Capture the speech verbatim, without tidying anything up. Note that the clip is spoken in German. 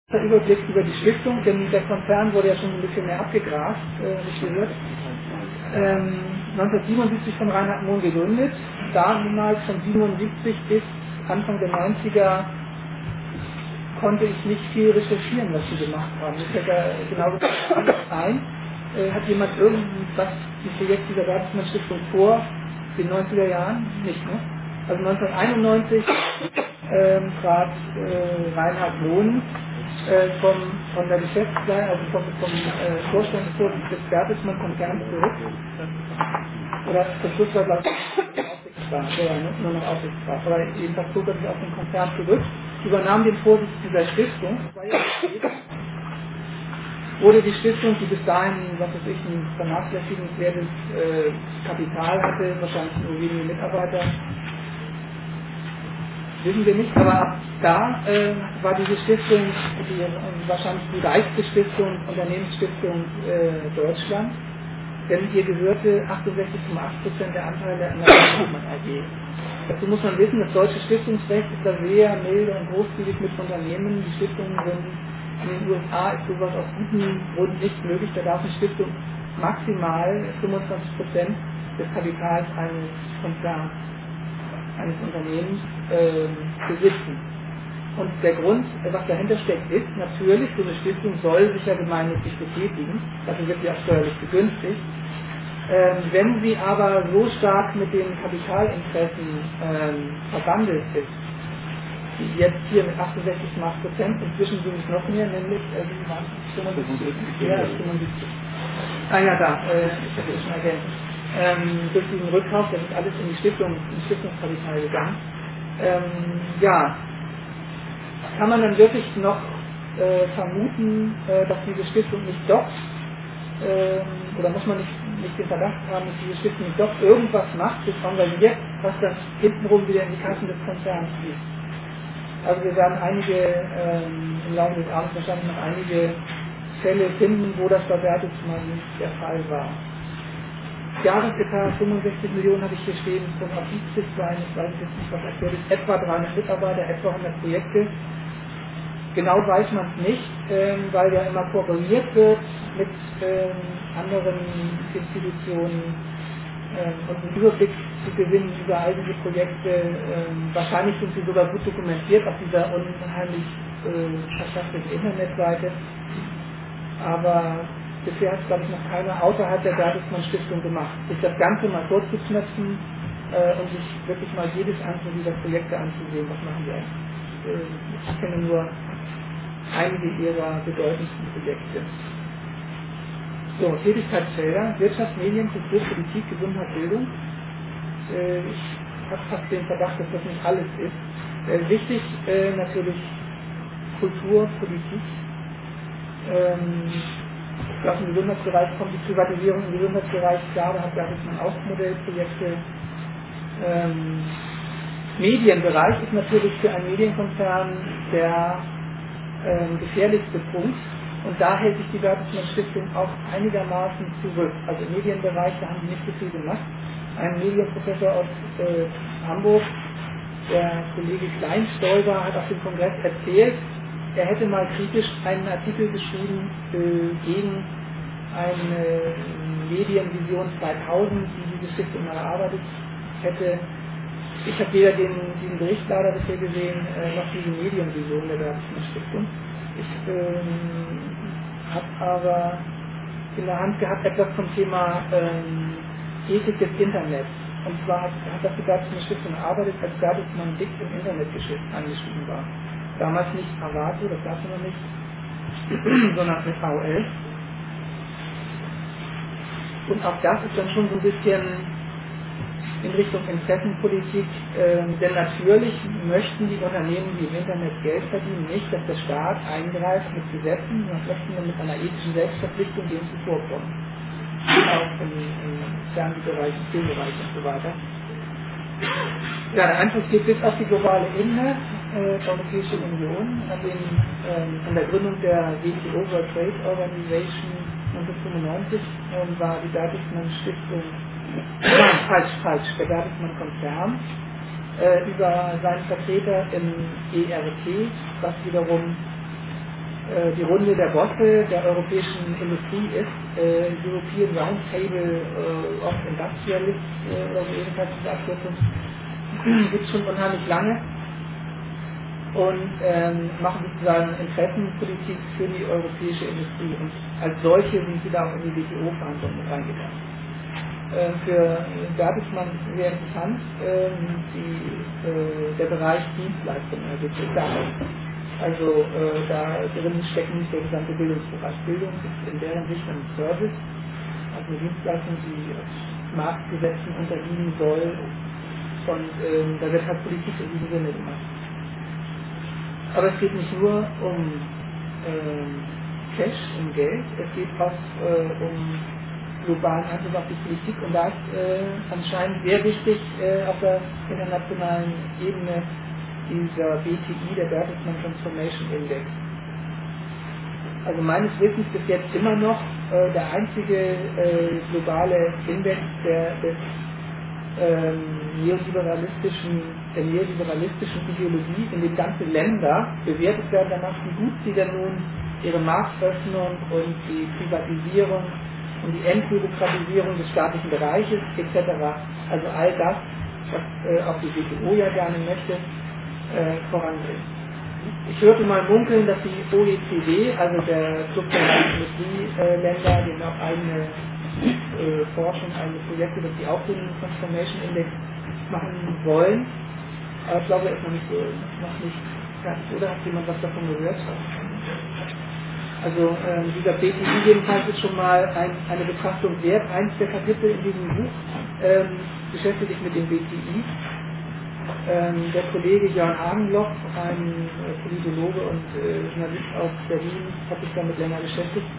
Der Überblick über die Stiftung, denn der Konzern wurde ja schon ein bisschen mehr abgegrast, äh, wie gehört. Ähm, neunzehnhundertsiebenundsiebzig von Reinhard Mohn gegründet, damals von siebenundsiebzig bis Anfang der neunziger konnte ich nicht viel recherchieren, was sie gemacht haben. Ich hätte da genau gesagt ein. Äh, hat jemand irgendwas, die Projekt dieser Bertelsmann Stiftung vor den neunziger Jahren? Nicht, ne? Also neunzehnhunderteinundneunzig ähm, trat äh, Reinhard Mohn äh, vom, von der Geschäftsleitung, also vom, vom äh, Vorstandsvorsitz des Bertelsmann Konzerns zurück. Oder zum Schluss war, glaube ich, Aufsichtsrat, ja, ja, nur noch Aufsichtsrat. Aber jedenfalls zog er sich auf den Konzern zurück, übernahm den Vorsitz dieser Stiftung. Zwei Jahre später wurde die Stiftung, die bis dahin, was weiß ich, ein vernachlässigenswertes äh, Kapital hatte, wahrscheinlich nur wenige Mitarbeiter, wissen wir nicht, aber ab da äh, war diese Stiftung die, äh, wahrscheinlich die reichste Stiftung, Unternehmensstiftung äh, Deutschlands. Denn ihr gehörte achtundsechzig Komma acht Prozent der Anteile an der Bertelsmann A G. Dazu muss man wissen, das deutsche Stiftungsrecht ist da sehr milde und großzügig mit Unternehmen. Die Stiftungen sind, in den U S A ist sowas aus gutem Grund nicht möglich. Da darf eine Stiftung maximal fünfundzwanzig Prozent des Kapitals eines Konzerns, eines Unternehmens ähm, besitzen. Und der Grund, was dahinter steckt, ist natürlich, so eine Stiftung soll sich ja gemeinnützig betätigen, dafür wird sie auch steuerlich begünstigt. Ähm, wenn sie aber so stark mit den Kapitalinteressen ähm, verbandelt ist, wie jetzt hier mit achtundsechzig Komma acht Prozent, inzwischen sind es noch mehr, nämlich äh, wie waren es? fünfundsiebzig. Ja, fünfundsiebzig. Ah ja, da, äh, ich habe es schon erwähnt. Ähm, durch diesen Rückkauf, das ist alles in die Stiftung, in die Stiftungskapital gegangen. Ähm, ja, kann man dann wirklich noch äh, vermuten, äh, dass diese Stiftung nicht doch, ähm, oder muss man nicht, nicht den Verdacht haben, dass diese Stiftung nicht doch irgendwas macht, das engagiert, was dann hintenrum wieder in die Kassen des Konzerns fließt. Also wir werden einige, ähm, im Laufe des Abends wahrscheinlich noch einige Fälle finden, wo das bei Bertelsmann der Fall war. Jahresetat fünfundsechzig Millionen habe ich hier stehen, es können auch siebzig sein, ich weiß jetzt nicht, was aktuell ist, etwa dreihundert Mitarbeiter, etwa hundert Projekte. Genau weiß man es nicht, ähm, weil ja immer kooperiert wird mit ähm, anderen Institutionen ähm, und einen Überblick zu gewinnen über all diese Projekte. Ähm, wahrscheinlich sind sie sogar gut dokumentiert auf dieser unheimlich äh, verschachteten Internetseite. Aber bisher hat es, glaube ich, noch keiner außerhalb der Bertelsmann Stiftung gemacht, sich das Ganze mal vorzuknöpfen äh, und sich wirklich mal jedes einzelne dieser Projekte anzusehen. Was machen die eigentlich? Äh, ich kenne nur einige ihrer bedeutendsten Projekte. So, Tätigkeitsfelder, Wirtschaft, Medien, Kultur, Politik, Gesundheit, Bildung. Äh, ich habe fast den Verdacht, dass das nicht alles ist. Äh, wichtig äh, natürlich Kultur, Politik. Ähm, aus dem Gesundheitsbereich kommt die Privatisierung im Gesundheitsbereich, klar, da hat Bertelsmann auch Modellprojekte. Ähm, Medienbereich ist natürlich für einen Medienkonzern der ähm, gefährlichste Punkt. Und da hält sich die Bertelsmann Stiftung auch einigermaßen zurück. Also im Medienbereich, da haben die nicht so viel gemacht. Ein Medienprofessor aus äh, Hamburg, der Kollege Kleinstolber, hat auf dem Kongress erzählt, er hätte mal kritisch einen Artikel geschrieben äh, gegen eine Medienvision zweitausend, die diese Stiftung mal erarbeitet hätte. Ich habe weder den, den Bericht leider bisher gesehen, äh, noch diese Medienvision der Bertelsmann Stiftung. Ich ähm, habe aber in der Hand gehabt etwas zum Thema ähm, Ethik des Internets. Und zwar hat, hat das die Bertelsmann Stiftung erarbeitet, als Bertelsmann dick im Internetgeschäft angeschrieben war. Damals nicht Avato, das gab es noch nicht, sondern mit A O L. Und auch das ist dann schon so ein bisschen in Richtung Interessenpolitik, ähm, denn natürlich möchten die Unternehmen, die im Internet Geld verdienen, nicht, dass der Staat eingreift mit Gesetzen, sondern möchten wir mit einer ethischen Selbstverpflichtung dem zuvorkommen. Auch im, im Fernsehbereich, im Filmbereich und so weiter. Ja, der Einfluss geht bis auf die globale Ebene, äh, der Europäische Union, an, den, ähm, an der Gründung der W T O, World Trade Organization neunzehnhundertfünfundneunzig, ähm, war die Bertelsmann Stiftung, nein, falsch, falsch, der Bertelsmann Konzern, äh, über seinen Vertreter im E R T, was wiederum äh, die Runde der Bosse der europäischen Industrie ist, äh, European Roundtable äh, of Industrialists äh, oder so jedenfalls diese Abkürzung, gibt es schon unheimlich lange und ähm, machen sozusagen Interessenpolitik für die europäische Industrie und als solche sind sie da auch in die W T O-Verhandlungen mit reingegangen. Äh, für Bertelsmann sehr interessant, ähm, die, äh, der Bereich Dienstleistungen, also Soziales. Also äh, da drin steckt nicht der gesamte Bildungsbereich. Bildung ist in deren Sicht ein Service, also eine Dienstleistung, die Marktgesetzen unterliegen soll und ähm, da wird halt Politik in diesem Sinne gemacht. Aber es geht nicht nur um ähm, Cash, um Geld, es geht auch äh, um globalen Einfluss auf die Politik und da ist äh, anscheinend sehr wichtig äh, auf der internationalen Ebene dieser B T I, der Bertelsmann Transformation Index. Also meines Wissens bis jetzt immer noch äh, der einzige äh, globale Index der, des ähm, neoliberalistischen, der neoliberalistischen Ideologie, in dem ganze Länder bewertet werden danach, wie gut sie denn nun ihre Marktöffnung und die Privatisierung und die Entbürokratisierung des staatlichen Bereiches et cetera, also all das, was äh, auch die W T O ja gerne möchte, äh, voranbringen. Ich hörte mal munkeln, dass die O E C D, also der Club der Industrieländer, die auch eigene äh, Forschung, eigene Projekte, dass die auch den Transformation Index machen wollen. Aber ich glaube, er ist noch nicht so, noch nicht fertig. Oder hat jemand was davon gehört? Also ähm, dieser B T I jedenfalls ist schon mal ein, eine Betrachtung wert. Eins der Kapitel in diesem Buch ähm, beschäftigt sich mit dem B T I. Ähm, der Kollege Jörn Hagenloch, ein äh, Politologe und äh, Journalist aus Berlin, hat sich damit länger beschäftigt.